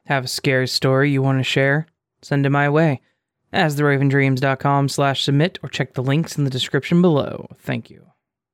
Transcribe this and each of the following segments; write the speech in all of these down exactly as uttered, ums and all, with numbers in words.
Have a scary story you want to share? Send it my way. As the raven dreams dot com slash submit or check the links in the description below. Thank you.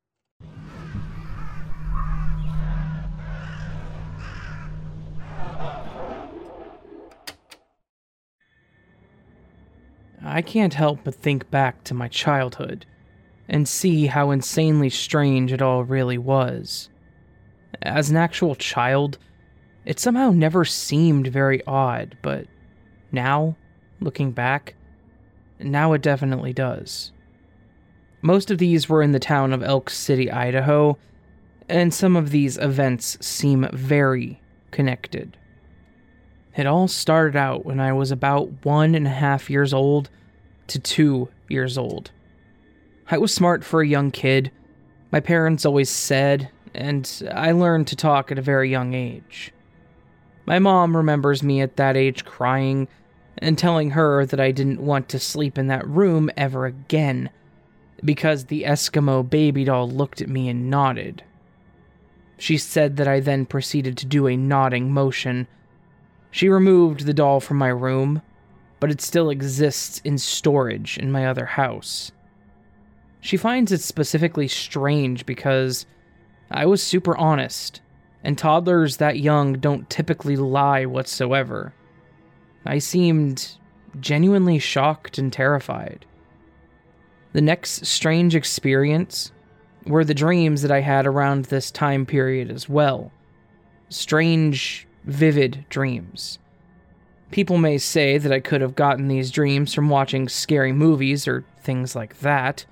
I can't help but think back to my childhood and see how insanely strange it all really was. As an actual child, it somehow never seemed very odd, but now, looking back, now it definitely does. Most of these were in the town of Elk City, Idaho, and some of these events seem very connected. It all started out when I was about one and a half years old to two years old. I was smart for a young kid, my parents always said, and I learned to talk at a very young age. My mom remembers me at that age crying and telling her that I didn't want to sleep in that room ever again because the Eskimo baby doll looked at me and nodded. She said that I then proceeded to do a nodding motion. She removed the doll from my room, but it still exists in storage in my other house. She finds it specifically strange because I was super honest, and toddlers that young don't typically lie whatsoever. I seemed genuinely shocked and terrified. The next strange experience were the dreams that I had around this time period as well. Strange, vivid dreams. People may say that I could have gotten these dreams from watching scary movies or things like that,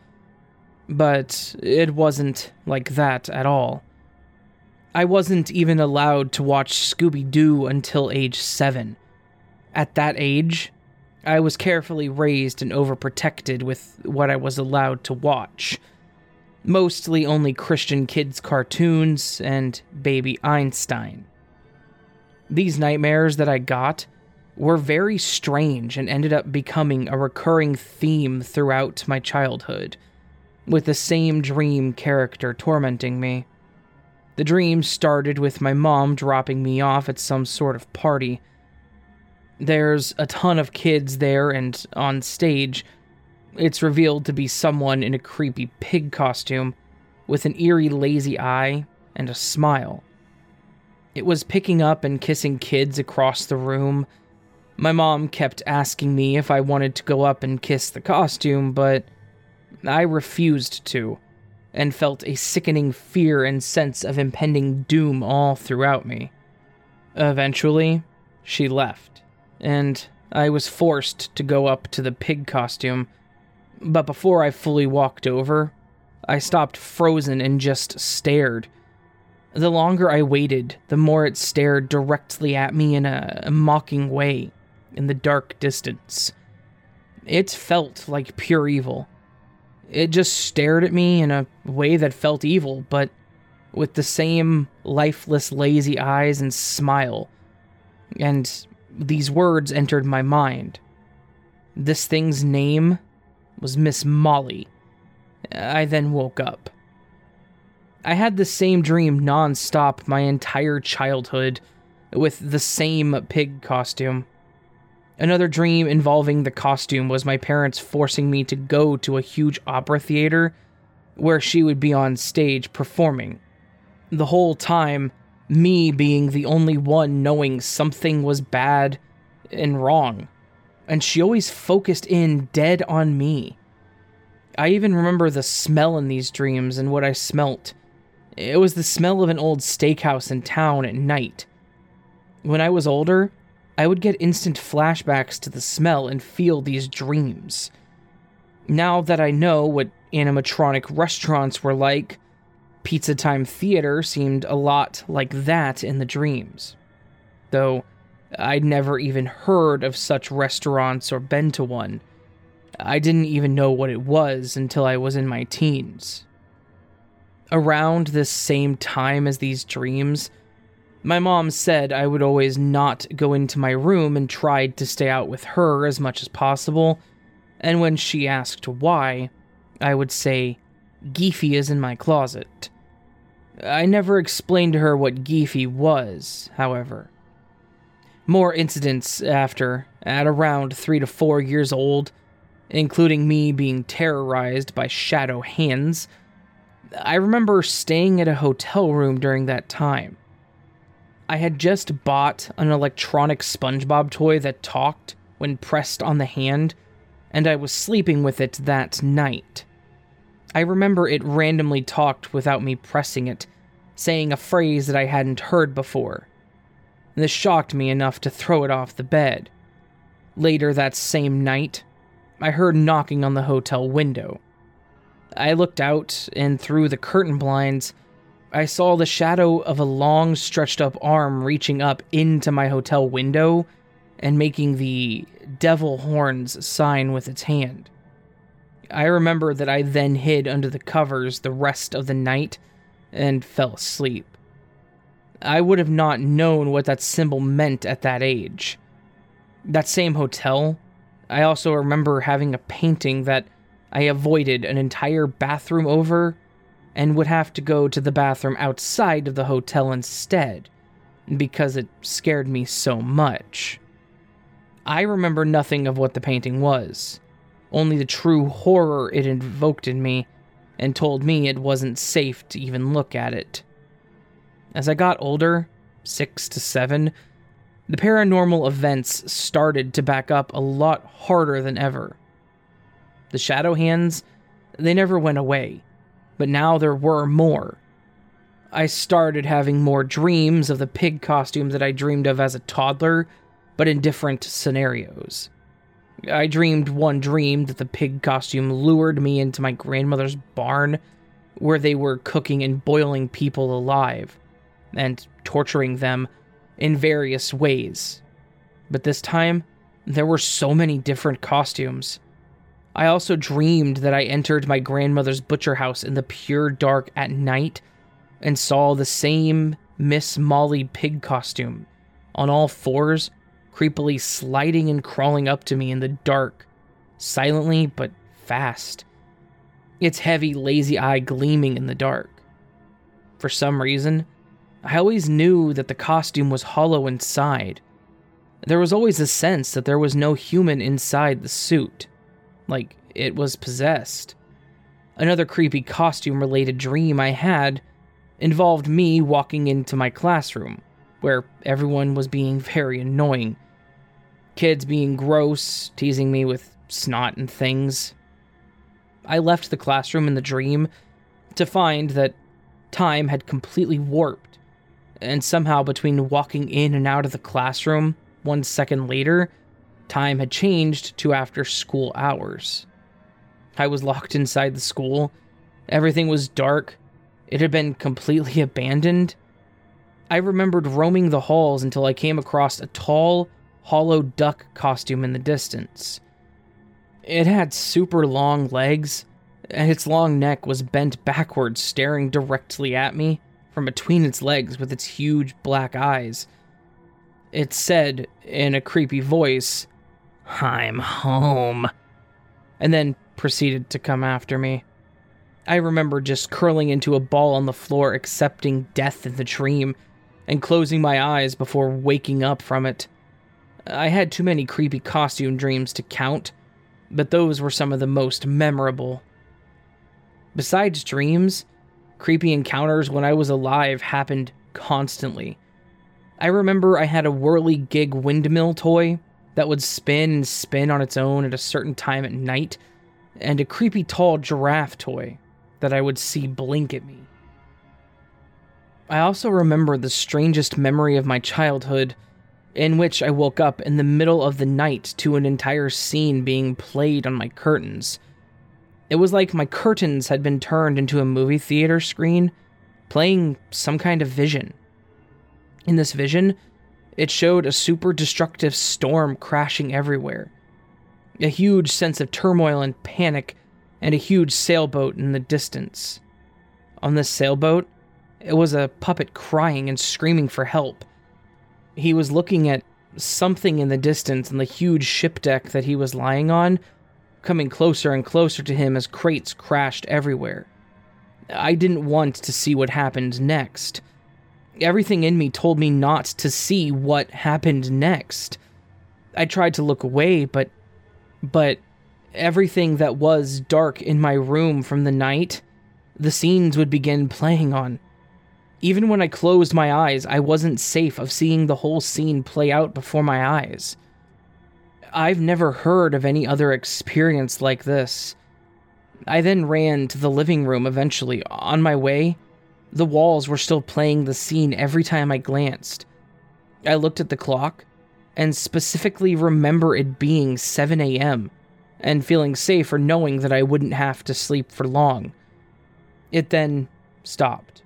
but it wasn't like that at all. I wasn't even allowed to watch Scooby-Doo until age seven. At that age, I was carefully raised and overprotected with what I was allowed to watch. Mostly only Christian kids' cartoons and Baby Einstein. These nightmares that I got were very strange and ended up becoming a recurring theme throughout my childhood, with the same dream character tormenting me. The dream started with my mom dropping me off at some sort of party. There's a ton of kids there, and on stage, it's revealed to be someone in a creepy pig costume with an eerie lazy eye and a smile. It was picking up and kissing kids across the room. My mom kept asking me if I wanted to go up and kiss the costume, but I refused to, and felt a sickening fear and sense of impending doom all throughout me. Eventually, she left, and I was forced to go up to the pig costume, but before I fully walked over, I stopped frozen and just stared. The longer I waited, the more it stared directly at me in a, a mocking way, in the dark distance. It felt like pure evil. It just stared at me in a way that felt evil, but with the same lifeless, lazy eyes and smile. And these words entered my mind. This thing's name was Miss Molly. I then woke up. I had the same dream non-stop my entire childhood, with the same pig costume. Another dream involving the costume was my parents forcing me to go to a huge opera theater where she would be on stage performing. The whole time, me being the only one knowing something was bad and wrong, and she always focused in dead on me. I even remember the smell in these dreams and what I smelt. It was the smell of an old steakhouse in town at night. When I was older, I would get instant flashbacks to the smell and feel these dreams. Now that I know what animatronic restaurants were like, Pizza Time Theater seemed a lot like that in the dreams. Though I'd never even heard of such restaurants or been to one. I didn't even know what it was until I was in my teens. Around this same time as these dreams, my mom said I would always not go into my room and tried to stay out with her as much as possible, and when she asked why, I would say, Geefy is in my closet. I never explained to her what Geefy was, however. More incidents after, at around three to four years old, including me being terrorized by shadow hands. I remember staying at a hotel room during that time. I had just bought an electronic SpongeBob toy that talked when pressed on the hand, and I was sleeping with it that night. I remember it randomly talked without me pressing it, saying a phrase that I hadn't heard before. This shocked me enough to throw it off the bed. Later that same night, I heard knocking on the hotel window. I looked out, and through the curtain blinds, I saw the shadow of a long, stretched-up arm reaching up into my hotel window and making the devil horns sign with its hand. I remember that I then hid under the covers the rest of the night and fell asleep. I would have not known what that symbol meant at that age. That same hotel, I also remember having a painting that I avoided an entire bathroom over and would have to go to the bathroom outside of the hotel instead, because it scared me so much. I remember nothing of what the painting was, only the true horror it invoked in me and told me it wasn't safe to even look at it. As I got older, six to seven, the paranormal events started to back up a lot harder than ever. The shadow hands, they never went away, but now there were more. I started having more dreams of the pig costume that I dreamed of as a toddler, but in different scenarios. I dreamed one dream that the pig costume lured me into my grandmother's barn, where they were cooking and boiling people alive, and torturing them in various ways. But this time, there were so many different costumes. I also dreamed that I entered my grandmother's butcher house in the pure dark at night and saw the same Miss Molly pig costume, on all fours, creepily sliding and crawling up to me in the dark, silently but fast, its heavy, lazy eye gleaming in the dark. For some reason, I always knew that the costume was hollow inside. There was always a sense that there was no human inside the suit, like it was possessed. Another creepy costume-related dream I had involved me walking into my classroom, where everyone was being very annoying. Kids being gross, teasing me with snot and things. I left the classroom in the dream to find that time had completely warped, and somehow between walking in and out of the classroom one second later, time had changed to after school hours. I was locked inside the school. Everything was dark. It had been completely abandoned. I remembered roaming the halls until I came across a tall, hollow duck costume in the distance. It had super long legs, and its long neck was bent backwards, staring directly at me from between its legs with its huge black eyes. It said, in a creepy voice, "I'm home," and then proceeded to come after me. I remember just curling into a ball on the floor, accepting death in the dream, and closing my eyes before waking up from it. I had too many creepy costume dreams to count, but those were some of the most memorable. Besides dreams, creepy encounters when I was alive happened constantly. I remember I had a whirly-gig windmill toy that would spin and spin on its own at a certain time at night, and a creepy tall giraffe toy that I would see blink at me. I also remember the strangest memory of my childhood, in which I woke up in the middle of the night to an entire scene being played on my curtains. It was like my curtains had been turned into a movie theater screen, playing some kind of vision. In this vision, it showed a super destructive storm crashing everywhere, a huge sense of turmoil and panic, and a huge sailboat in the distance. On this sailboat, it was a puppet crying and screaming for help. He was looking at something in the distance, and the huge ship deck that he was lying on, coming closer and closer to him as crates crashed everywhere. I didn't want to see what happened next. Everything in me told me not to see what happened next. I tried to look away, but... but everything that was dark in my room from the night, the scenes would begin playing on. Even when I closed my eyes, I wasn't safe of seeing the whole scene play out before my eyes. I've never heard of any other experience like this. I then ran to the living room eventually. On my way, the walls were still playing the scene every time I glanced. I looked at the clock, and specifically remember it being seven a.m., and feeling safer knowing that I wouldn't have to sleep for long. It then stopped.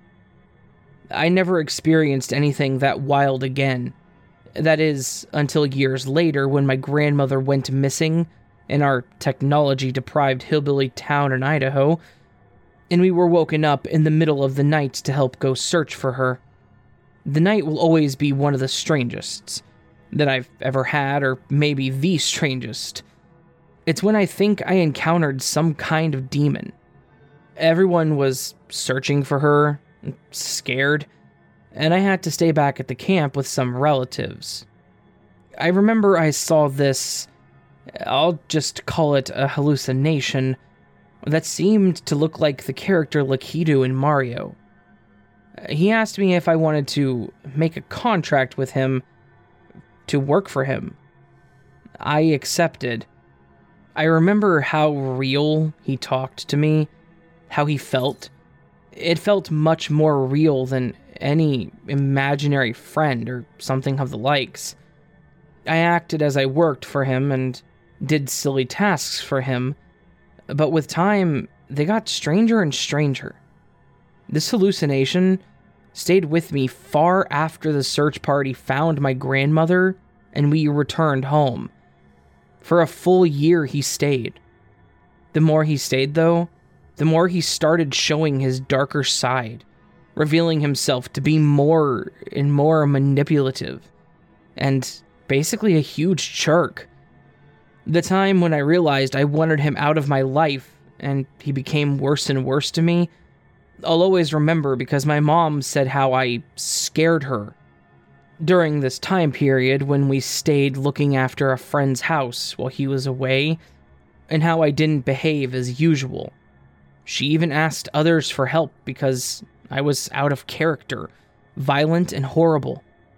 I never experienced anything that wild again. That is, until years later when my grandmother went missing in our technology-deprived hillbilly town in Idaho, and we were woken up in the middle of the night to help go search for her. The night will always be one of the strangest that I've ever had, or maybe the strangest. It's when I think I encountered some kind of demon. Everyone was searching for her, scared, and I had to stay back at the camp with some relatives. I remember I saw this, I'll just call it a hallucination, that seemed to look like the character Lakitu in Mario. He asked me if I wanted to make a contract with him to work for him. I accepted. I remember how real he talked to me, how he felt. It felt much more real than any imaginary friend or something of the likes. I acted as I worked for him and did silly tasks for him, but with time, they got stranger and stranger. This hallucination stayed with me far after the search party found my grandmother and we returned home. For a full year he stayed. The more he stayed, though, the more he started showing his darker side, revealing himself to be more and more manipulative, and basically a huge jerk. The time when I realized I wanted him out of my life, and he became worse and worse to me, I'll always remember because my mom said how I scared her. During this time period when we stayed looking after a friend's house while he was away, and how I didn't behave as usual. She even asked others for help because I was out of character, violent and horrible.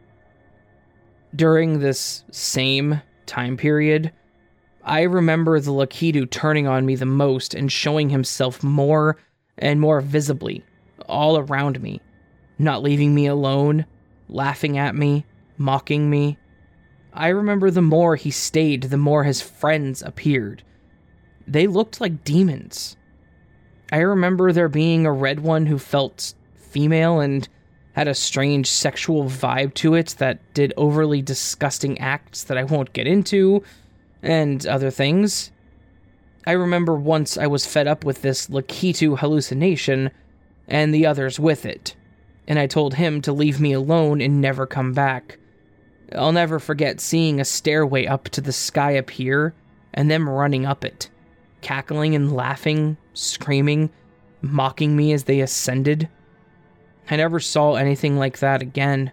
During this same time period, I remember the Lakitu turning on me the most and showing himself more and more visibly, all around me, not leaving me alone, laughing at me, mocking me. I remember the more he stayed, the more his friends appeared. They looked like demons. I remember there being a red one who felt female and had a strange sexual vibe to it that did overly disgusting acts that I won't get into, and other things. I remember once I was fed up with this Lakitu hallucination, and the others with it, and I told him to leave me alone and never come back. I'll never forget seeing a stairway up to the sky appear, and them running up it, cackling and laughing, screaming, mocking me as they ascended. I never saw anything like that again.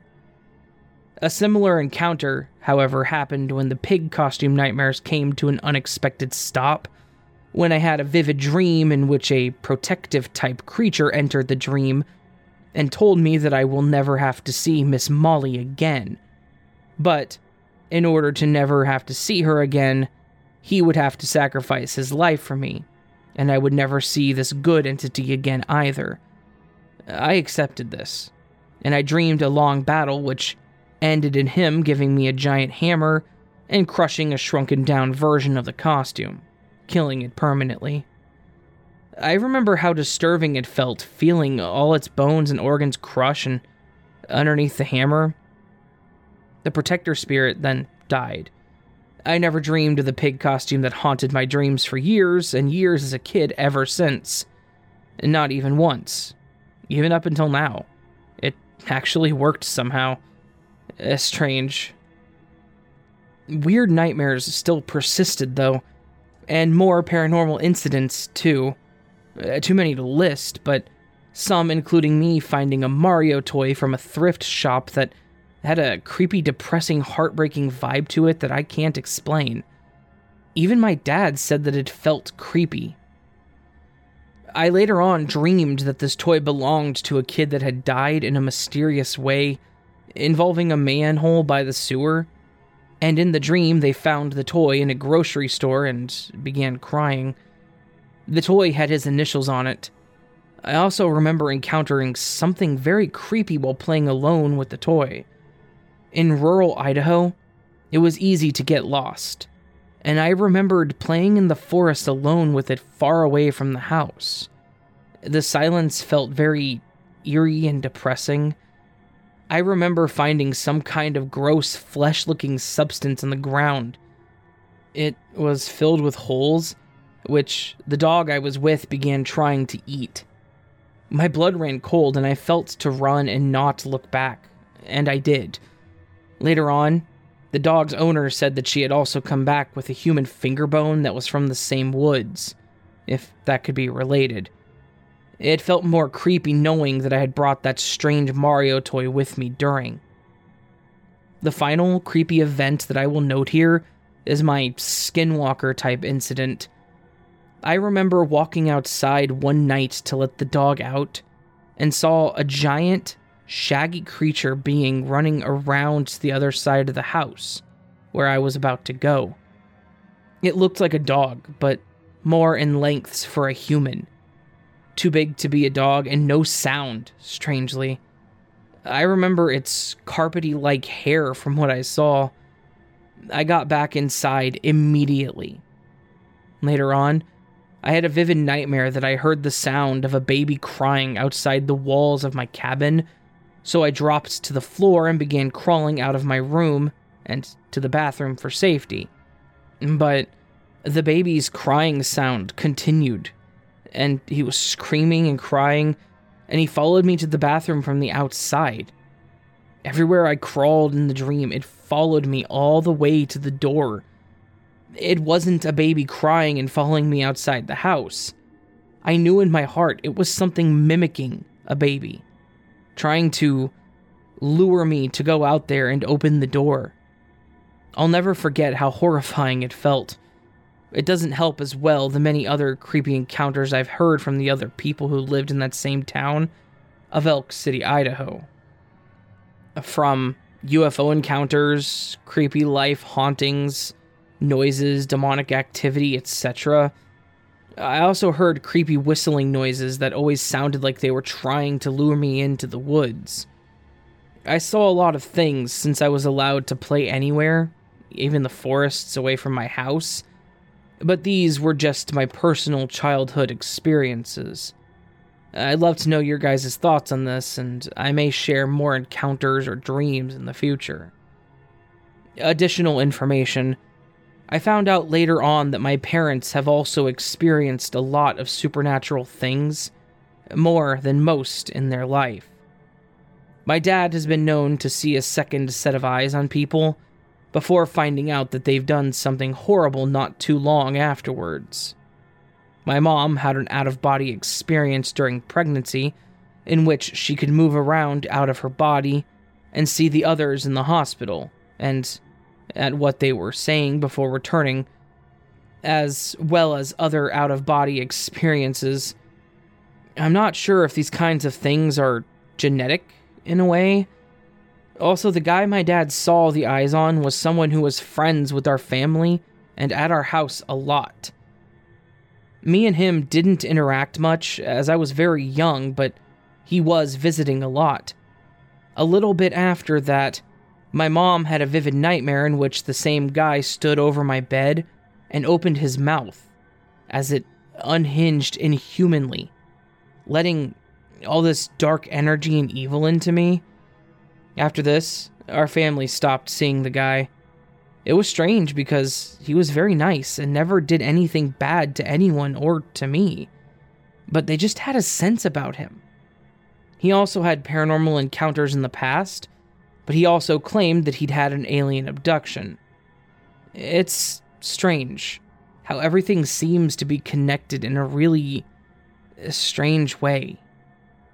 A similar encounter, however, happened when the pig costume nightmares came to an unexpected stop, when I had a vivid dream in which a protective-type creature entered the dream and told me that I will never have to see Miss Molly again. But, in order to never have to see her again, he would have to sacrifice his life for me, and I would never see this good entity again either. I accepted this, and I dreamed a long battle which ended in him giving me a giant hammer and crushing a shrunken-down version of the costume, killing it permanently. I remember how disturbing it felt, feeling all its bones and organs crush and underneath the hammer. The protector spirit then died. I never dreamed of the pig costume that haunted my dreams for years and years as a kid ever since. Not even once. Even up until now. It actually worked somehow. Uh, strange. Weird nightmares still persisted, though, and more paranormal incidents, too. Uh, too many to list, but Some, including me, finding a Mario toy from a thrift shop that had a creepy, depressing, heartbreaking vibe to it that I can't explain. Even my dad said that it felt creepy. I later on dreamed that this toy belonged to a kid that had died in a mysterious way, involving a manhole by the sewer, and in the dream they found the toy in a grocery store and began crying. The toy had his initials on it. I also remember encountering something very creepy while playing alone with the toy. In rural Idaho, it was easy to get lost, and I remembered playing in the forest alone with it far away from the house. The silence felt very eerie and depressing. I remember finding some kind of gross flesh-looking substance in the ground. It was filled with holes, which the dog I was with began trying to eat. My blood ran cold and I felt to run and not look back, and I did. Later on, the dog's owner said that she had also come back with a human finger bone that was from the same woods, if that could be related. It felt more creepy knowing that I had brought that strange Mario toy with me during. The final creepy event that I will note here is my skinwalker type incident. I remember walking outside one night to let the dog out and saw a giant, shaggy creature being running around to the other side of the house where I was about to go. It looked like a dog, but more in lengths for a human. Too big to be a dog and no sound, strangely. I remember its carpety-like hair from what I saw. I got back inside immediately. Later on, I had a vivid nightmare that I heard the sound of a baby crying outside the walls of my cabin, so I dropped to the floor and began crawling out of my room and to the bathroom for safety. But the baby's crying sound continued, and he was screaming and crying, and he followed me to the bathroom from the outside. Everywhere I crawled in the dream, it followed me all the way to the door. It wasn't a baby crying and following me outside the house. I knew in my heart it was something mimicking a baby, trying to lure me to go out there and open the door. I'll never forget how horrifying it felt. It doesn't help as well the many other creepy encounters I've heard from the other people who lived in that same town of Elk City, Idaho. From U F O encounters, creepy life hauntings, noises, demonic activity, et cetera. I also heard creepy whistling noises that always sounded like they were trying to lure me into the woods. I saw a lot of things since I was allowed to play anywhere, even the forests away from my house, but these were just my personal childhood experiences. I'd love to know your guys' thoughts on this, and I may share more encounters or dreams in the future. Additional information. I found out later on that my parents have also experienced a lot of supernatural things, more than most in their life. My dad has been known to see a second set of eyes on people, before finding out that they've done something horrible not too long afterwards. My mom had an out-of-body experience during pregnancy, in which she could move around out of her body and see the others in the hospital, and at what they were saying before returning, as well as other out-of-body experiences. I'm not sure if these kinds of things are genetic, in a way. Also, the guy my dad saw the eyes on was someone who was friends with our family and at our house a lot. Me and him didn't interact much, as I was very young, but he was visiting a lot. A little bit after that, my mom had a vivid nightmare in which the same guy stood over my bed and opened his mouth, as it unhinged inhumanly, letting all this dark energy and evil into me. After this, our family stopped seeing the guy. It was strange because he was very nice and never did anything bad to anyone or to me, but they just had a sense about him. He also had paranormal encounters in the past, but he also claimed that he'd had an alien abduction. It's strange how everything seems to be connected in a really strange way.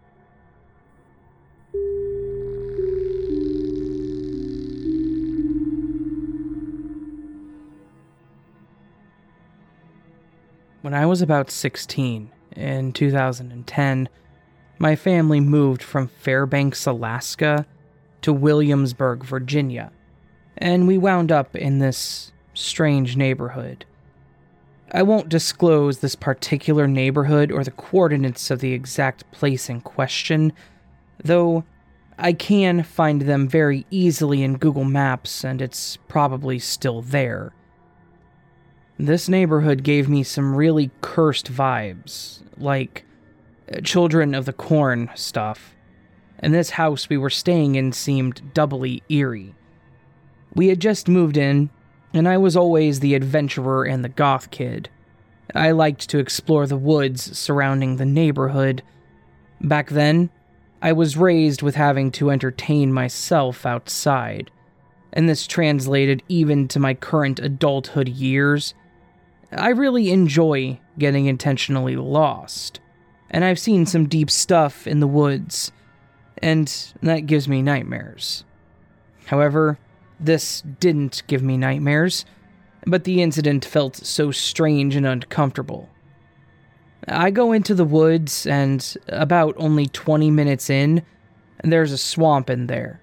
When I was about sixteen, in two thousand ten, my family moved from Fairbanks, Alaska to Williamsburg, Virginia, and we wound up in this strange neighborhood. I won't disclose this particular neighborhood or the coordinates of the exact place in question, though I can find them very easily in Google Maps, and it's probably still there. This neighborhood gave me some really cursed vibes, like Children of the Corn stuff, and this house we were staying in seemed doubly eerie. We had just moved in, and I was always the adventurer and the goth kid. I liked to explore the woods surrounding the neighborhood. Back then, I was raised with having to entertain myself outside, and this translated even to my current adulthood years. I really enjoy getting intentionally lost, and I've seen some deep stuff in the woods, and that gives me nightmares. However, this didn't give me nightmares, but the incident felt so strange and uncomfortable. I go into the woods, and about only twenty minutes in, there's a swamp in there.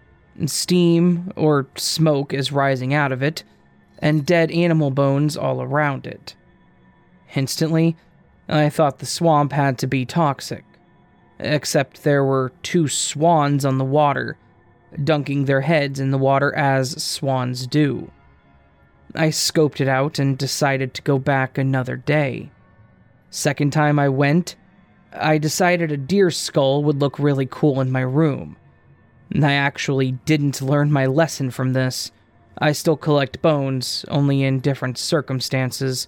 Steam or smoke is rising out of it, and dead animal bones all around it. Instantly, I thought the swamp had to be toxic, except there were two swans on the water, dunking their heads in the water as swans do. I scoped it out and decided to go back another day. Second time I went, I decided a deer skull would look really cool in my room. I actually didn't learn my lesson from this. I still collect bones, only in different circumstances.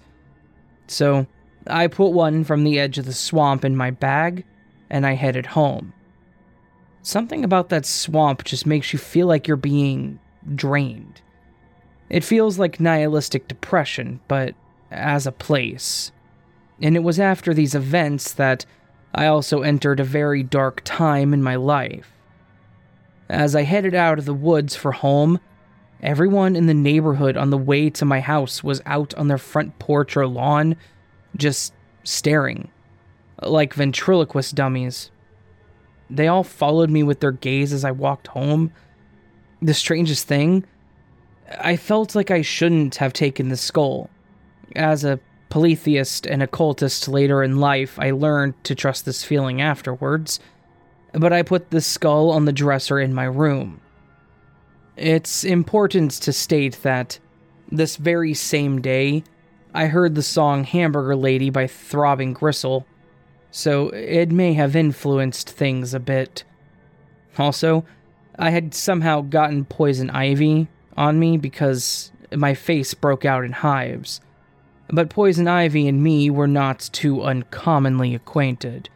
So, I put one from the edge of the swamp in my bag, and I headed home. Something about that swamp just makes you feel like you're being drained. It feels like nihilistic depression, but as a place. And it was after these events that I also entered a very dark time in my life. As I headed out of the woods for home, everyone in the neighborhood on the way to my house was out on their front porch or lawn, just staring, like ventriloquist dummies. They all followed me with their gaze as I walked home. The strangest thing, I felt like I shouldn't have taken the skull. As a polytheist and occultist later in life, I learned to trust this feeling afterwards, but I put the skull on the dresser in my room. It's important to state that this very same day, I heard the song Hamburger Lady by Throbbing Gristle, so it may have influenced things a bit. Also, I had somehow gotten poison ivy on me because my face broke out in hives, but poison ivy and me were not too uncommonly acquainted.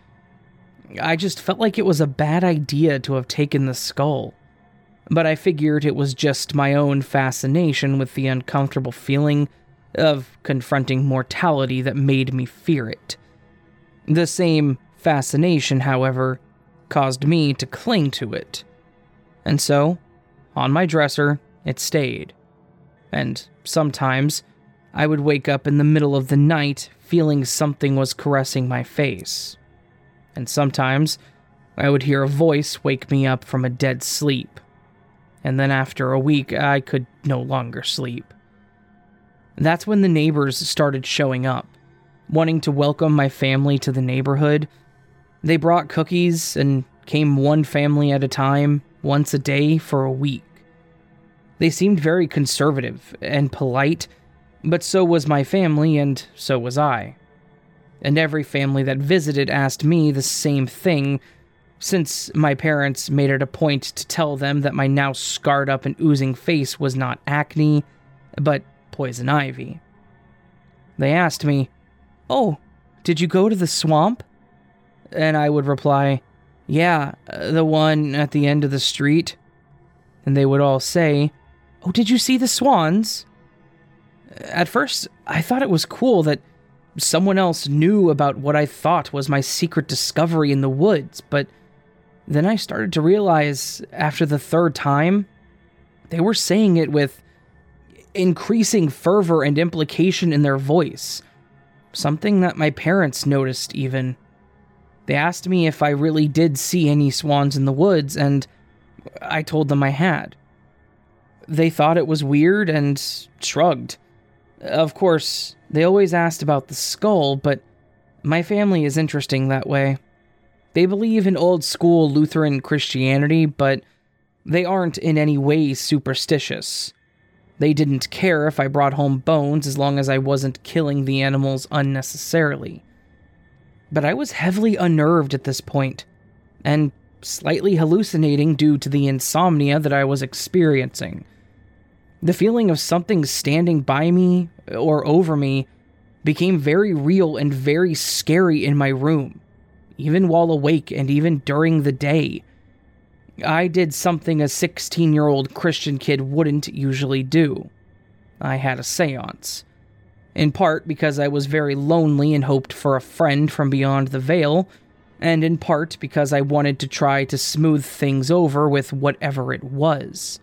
I just felt like it was a bad idea to have taken the skull, but I figured it was just my own fascination with the uncomfortable feeling of confronting mortality that made me fear it. The same fascination, however, caused me to cling to it. And so, on my dresser, it stayed. And sometimes, I would wake up in the middle of the night feeling something was caressing my face. And sometimes, I would hear a voice wake me up from a dead sleep. And then after a week, I could no longer sleep. That's when the neighbors started showing up, wanting to welcome my family to the neighborhood. They brought cookies and came one family at a time, once a day for a week. They seemed very conservative and polite, but so was my family and so was I. And every family that visited asked me the same thing, since my parents made it a point to tell them that my now scarred up and oozing face was not acne, but poison ivy. They asked me, "Oh, did you go to the swamp?" And I would reply, "Yeah, the one at the end of the street." And they would all say, "Oh, did you see the swans?" At first, I thought it was cool that someone else knew about what I thought was my secret discovery in the woods, but then I started to realize, after the third time, they were saying it with increasing fervor and implication in their voice. Something that my parents noticed even. They asked me if I really did see any swans in the woods, and I told them I had. They thought it was weird and shrugged. Of course, they always asked about the skull, but my family is interesting that way. They believe in old-school Lutheran Christianity, but they aren't in any way superstitious. They didn't care if I brought home bones as long as I wasn't killing the animals unnecessarily. But I was heavily unnerved at this point, and slightly hallucinating due to the insomnia that I was experiencing. The feeling of something standing by me or over me became very real and very scary in my room, even while awake and even during the day. I did something a sixteen-year-old Christian kid wouldn't usually do. I had a seance. In part because I was very lonely and hoped for a friend from beyond the veil, and in part because I wanted to try to smooth things over with whatever it was.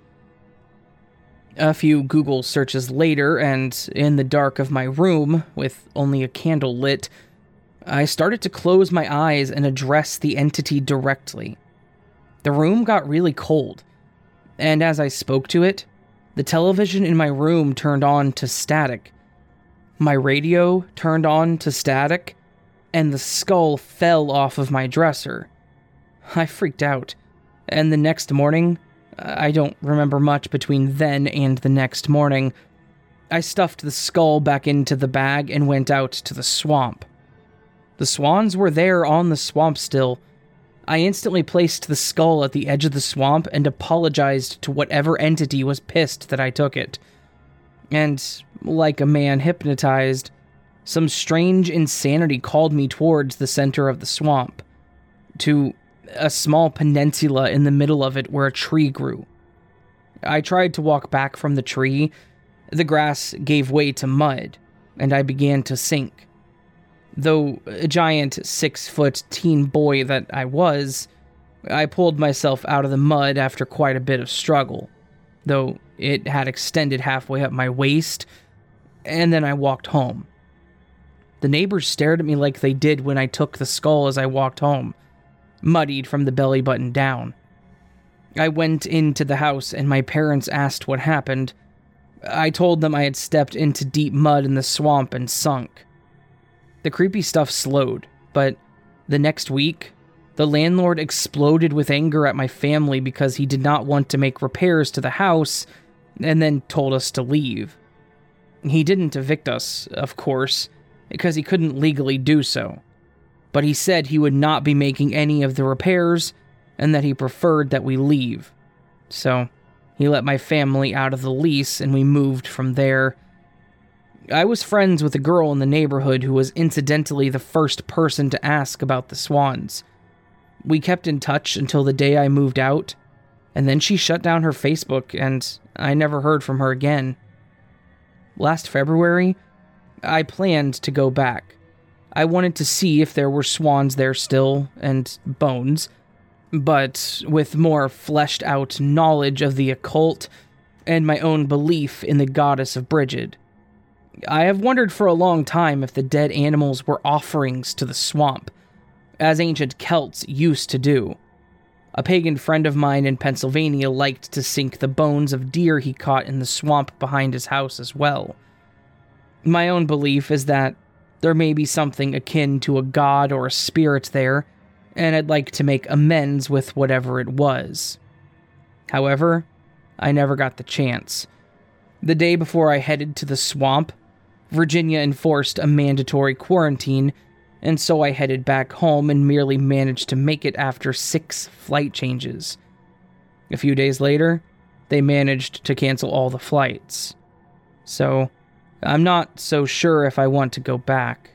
A few Google searches later, and in the dark of my room, with only a candle lit, I started to close my eyes and address the entity directly. The room got really cold, and as I spoke to it, the television in my room turned on to static. My radio turned on to static, and the skull fell off of my dresser. I freaked out, and the next morning, I don't remember much between then and the next morning, I stuffed the skull back into the bag and went out to the swamp. The swans were there on the swamp still. I instantly placed the skull at the edge of the swamp and apologized to whatever entity was pissed that I took it. And, like a man hypnotized, some strange insanity called me towards the center of the swamp, to a small peninsula in the middle of it where a tree grew. I tried to walk back from the tree. The grass gave way to mud, and I began to sink. Though a giant six-foot teen boy that I was, I pulled myself out of the mud after quite a bit of struggle, though it had extended halfway up my waist, and then I walked home. The neighbors stared at me like they did when I took the skull as I walked home, muddied from the belly button down. I went into the house and my parents asked what happened. I told them I had stepped into deep mud in the swamp and sunk. The creepy stuff slowed, but the next week, the landlord exploded with anger at my family because he did not want to make repairs to the house and then told us to leave. He didn't evict us, of course, because he couldn't legally do so, but he said he would not be making any of the repairs and that he preferred that we leave. So he let my family out of the lease and we moved from there. I was friends with a girl in the neighborhood who was incidentally the first person to ask about the swans. We kept in touch until the day I moved out, and then she shut down her Facebook and I never heard from her again. Last February, I planned to go back. I wanted to see if there were swans there still, and bones, but with more fleshed out knowledge of the occult and my own belief in the goddess of Brigid. I have wondered for a long time if the dead animals were offerings to the swamp, as ancient Celts used to do. A pagan friend of mine in Pennsylvania liked to sink the bones of deer he caught in the swamp behind his house as well. My own belief is that there may be something akin to a god or a spirit there, and I'd like to make amends with whatever it was. However, I never got the chance. The day before I headed to the swamp, Virginia enforced a mandatory quarantine, and so I headed back home and merely managed to make it after six flight changes. A few days later, they managed to cancel all the flights. So, I'm not so sure if I want to go back.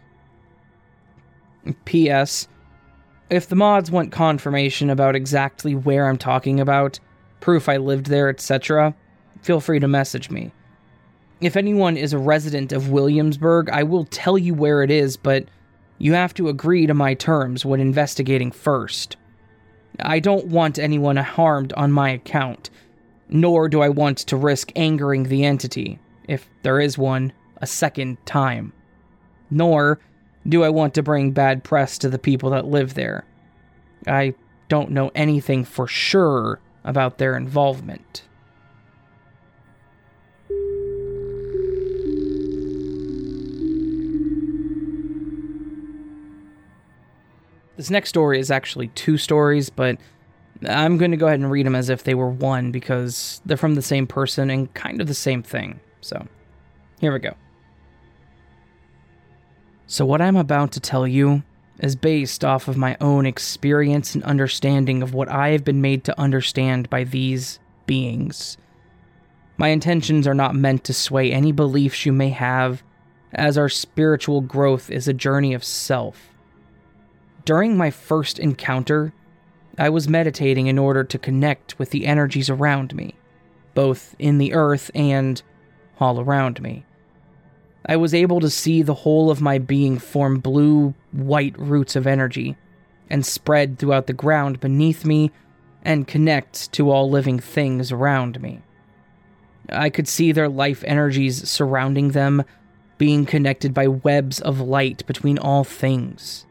P S. If the mods want confirmation about exactly where I'm talking about, proof I lived there, et cetera, feel free to message me. If anyone is a resident of Williamsburg, I will tell you where it is, but you have to agree to my terms when investigating first. I don't want anyone harmed on my account, nor do I want to risk angering the entity, if there is one, a second time. Nor do I want to bring bad press to the people that live there? I don't know anything for sure about their involvement. This next story is actually two stories, but I'm going to go ahead and read them as if they were one because they're from the same person and kind of the same thing. So, here we go. So what I'm about to tell you is based off of my own experience and understanding of what I have been made to understand by these beings. My intentions are not meant to sway any beliefs you may have, as our spiritual growth is a journey of self. During my first encounter, I was meditating in order to connect with the energies around me, both in the earth and all around me. I was able to see the whole of my being form blue-white roots of energy and spread throughout the ground beneath me and connect to all living things around me. I could see their life energies surrounding them, being connected by webs of light between all things.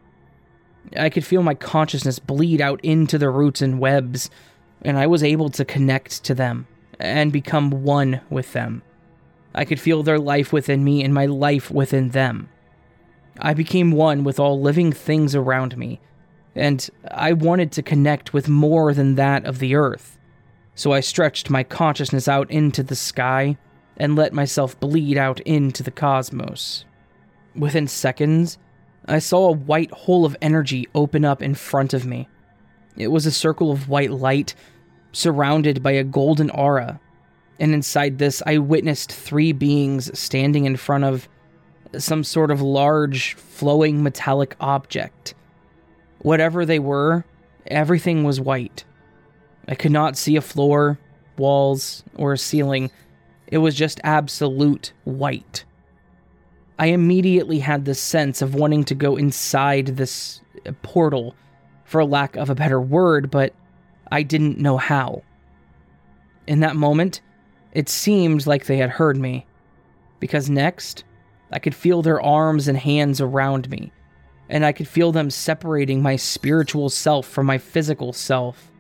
I could feel my consciousness bleed out into the roots and webs, and I was able to connect to them and become one with them. I could feel their life within me and my life within them. I became one with all living things around me, and I wanted to connect with more than that of the earth. So I stretched my consciousness out into the sky and let myself bleed out into the cosmos. Within seconds, I saw a white hole of energy open up in front of me. It was a circle of white light, surrounded by a golden aura, and inside this I witnessed three beings standing in front of some sort of large, flowing metallic object. Whatever they were, everything was white. I could not see a floor, walls, or a ceiling. It was just absolute white. I immediately had this sense of wanting to go inside this portal, for lack of a better word, but I didn't know how. In that moment, it seemed like they had heard me, because next, I could feel their arms and hands around me, and I could feel them separating my spiritual self from my physical self.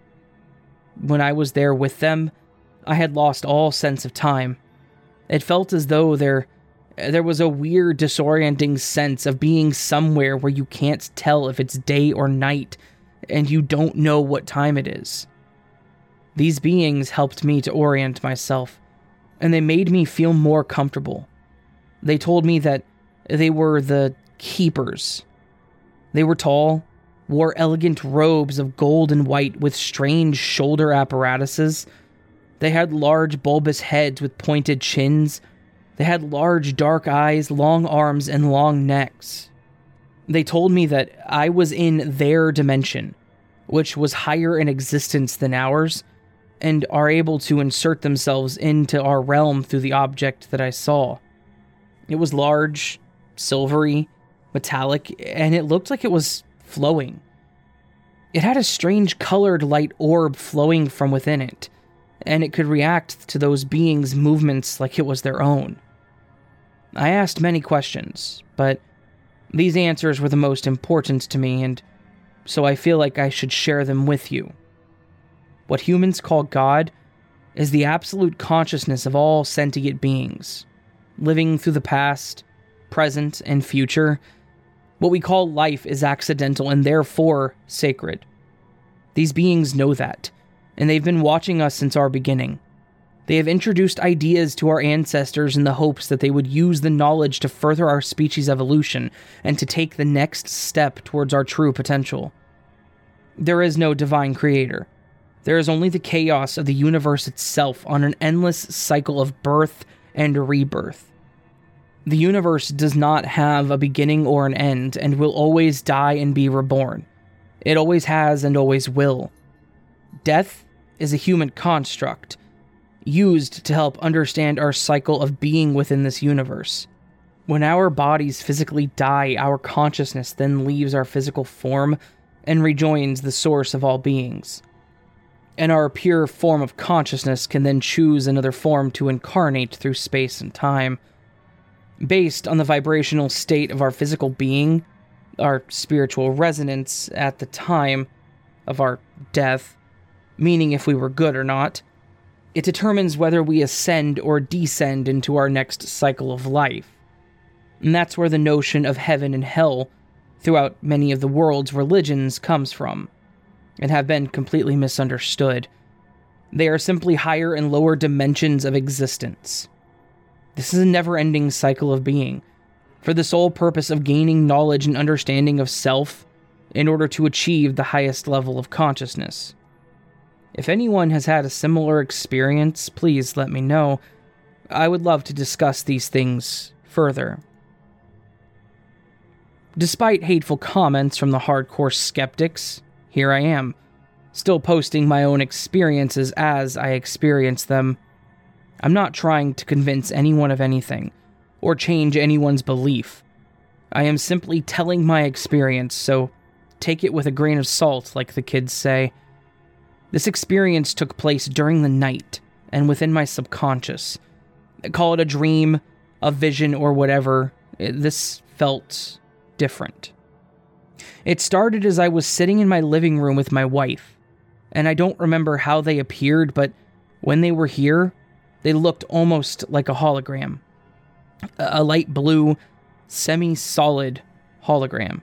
When I was there with them, I had lost all sense of time. It felt as though there There was a weird, disorienting sense of being somewhere where you can't tell if it's day or night, and you don't know what time it is. These beings helped me to orient myself, and they made me feel more comfortable. They told me that they were the Keepers. They were tall, wore elegant robes of gold and white with strange shoulder apparatuses. They had large bulbous heads with pointed chins. They had large dark eyes, long arms, and long necks. They told me that I was in their dimension, which was higher in existence than ours, and are able to insert themselves into our realm through the object that I saw. It was large, silvery, metallic, and it looked like it was flowing. It had a strange colored light orb flowing from within it, and it could react to those beings' movements like it was their own. I asked many questions, but these answers were the most important to me, and so I feel like I should share them with you. What humans call God is the absolute consciousness of all sentient beings, living through the past, present, and future. What we call life is accidental and therefore sacred. These beings know that, and they've been watching us since our beginning. They have introduced ideas to our ancestors in the hopes that they would use the knowledge to further our species' evolution and to take the next step towards our true potential. There is no divine creator. There is only the chaos of the universe itself on an endless cycle of birth and rebirth. The universe does not have a beginning or an end and will always die and be reborn. It always has and always will. Death is a human construct, used to help understand our cycle of being within this universe. When our bodies physically die, our consciousness then leaves our physical form and rejoins the source of all beings. And our pure form of consciousness can then choose another form to incarnate through space and time. based on the vibrational state of our physical being, our spiritual resonance at the time of our death, meaning if we were good or not. It determines whether we ascend or descend into our next cycle of life. And that's where the notion of heaven and hell throughout many of the world's religions comes from, and have been completely misunderstood. They are simply higher and lower dimensions of existence. This is a never-ending cycle of being, for the sole purpose of gaining knowledge and understanding of self in order to achieve the highest level of consciousness. If anyone has had a similar experience, please let me know. I would love to discuss these things further. Despite hateful comments from the hardcore skeptics, here I am, still posting my own experiences as I experience them. I'm not trying to convince anyone of anything, or change anyone's belief. I am simply telling my experience, so take it with a grain of salt, like the kids say. This experience took place during the night, and within my subconscious. Call it a dream, a vision, or whatever. This felt different. It started as I was sitting in my living room with my wife, and I don't remember how they appeared, but when they were here, they looked almost like a hologram. A light blue, semi-solid hologram.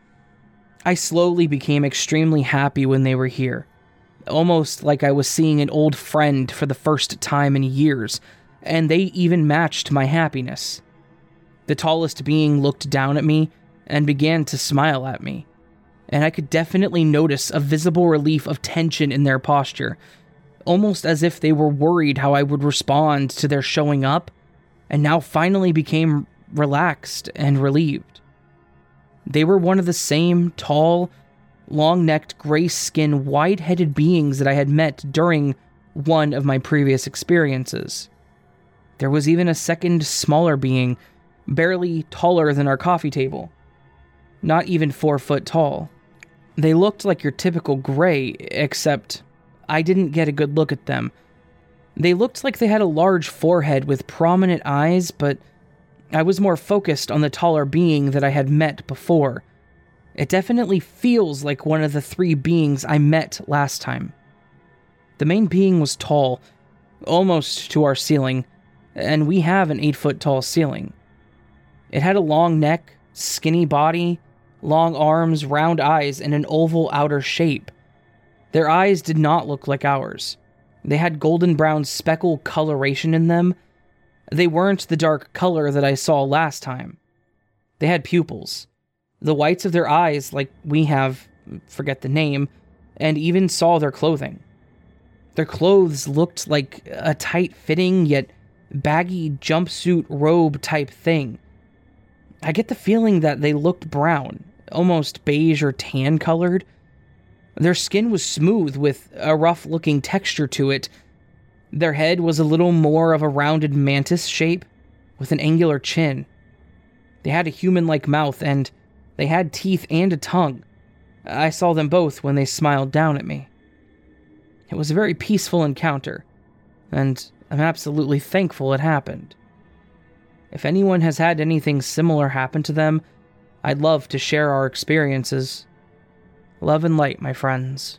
I slowly became extremely happy when they were here. Almost like I was seeing an old friend for the first time in years, and they even matched my happiness. The tallest being looked down at me and began to smile at me, and I could definitely notice a visible relief of tension in their posture, almost as if they were worried how I would respond to their showing up, and now finally became relaxed and relieved. They were one of the same tall, long-necked, gray-skinned, wide-headed beings that I had met during one of my previous experiences. There was even a second, smaller being, barely taller than our coffee table. Not even four foot tall. They looked like your typical gray, except I didn't get a good look at them. They looked like they had a large forehead with prominent eyes, but I was more focused on the taller being that I had met before. It definitely feels like one of the three beings I met last time. The main being was tall, almost to our ceiling, and we have an eight-foot-tall ceiling. It had a long neck, skinny body, long arms, round eyes, and an oval outer shape. Their eyes did not look like ours. They had golden brown speckle coloration in them. They weren't the dark color that I saw last time. They had pupils. The whites of their eyes, like we have, forget the name, and even saw their clothing. Their clothes looked like a tight-fitting, yet baggy jumpsuit robe type thing. I get the feeling that they looked brown, almost beige or tan-colored. Their skin was smooth with a rough-looking texture to it. Their head was a little more of a rounded mantis shape, with an angular chin. They had a human-like mouth, and they had teeth and a tongue. I saw them both when they smiled down at me. It was a very peaceful encounter, and I'm absolutely thankful it happened. If anyone has had anything similar happen to them, I'd love to share our experiences. Love and light, my friends.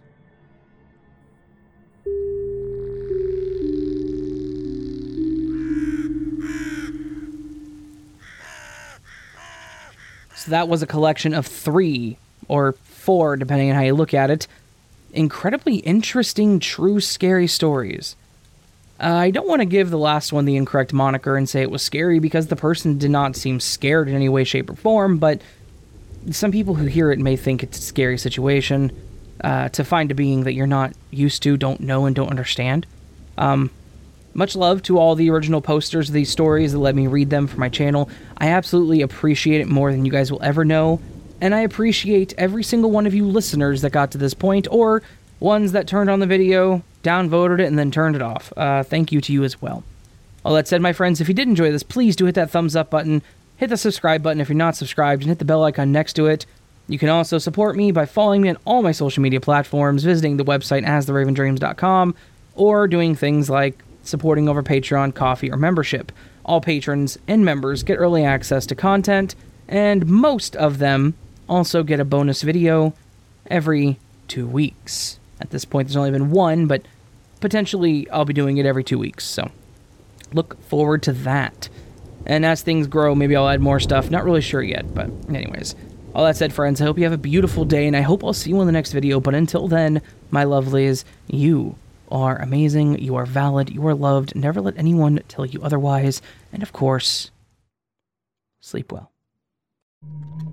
So that was a collection of three, or four, depending on how you look at it, incredibly interesting, true, scary stories. Uh, I don't want to give the last one the incorrect moniker and say it was scary, because the person did not seem scared in any way, shape, or form, but some people who hear it may think it's a scary situation uh, to find a being that you're not used to, don't know, and don't understand. Um, much love to all the original posters of these stories that let me read them for my channel. I absolutely appreciate it more than you guys will ever know, and I appreciate every single one of you listeners that got to this point, or ones that turned on the video, downvoted it, and then turned it off. Uh, thank you to you as well. All that said, my friends, if you did enjoy this, please do hit that thumbs up button, hit the subscribe button if you're not subscribed, and hit the bell icon next to it. You can also support me by following me on all my social media platforms, visiting the website as the raven dreams dot com, or doing things like supporting over Patreon, Coffee, or membership. all patrons and members get early access to content, and most of them also get a bonus video every two weeks. At this point, there's only been one, but potentially I'll be doing it every two weeks, so look forward to that. And as things grow, maybe I'll add more stuff. Not really sure yet, but anyways. All that said, friends, I hope you have a beautiful day, and I hope I'll see you in the next video. But until then, my lovelies, you are amazing, you are valid, you are loved. Never let anyone tell you otherwise. And of course, sleep well.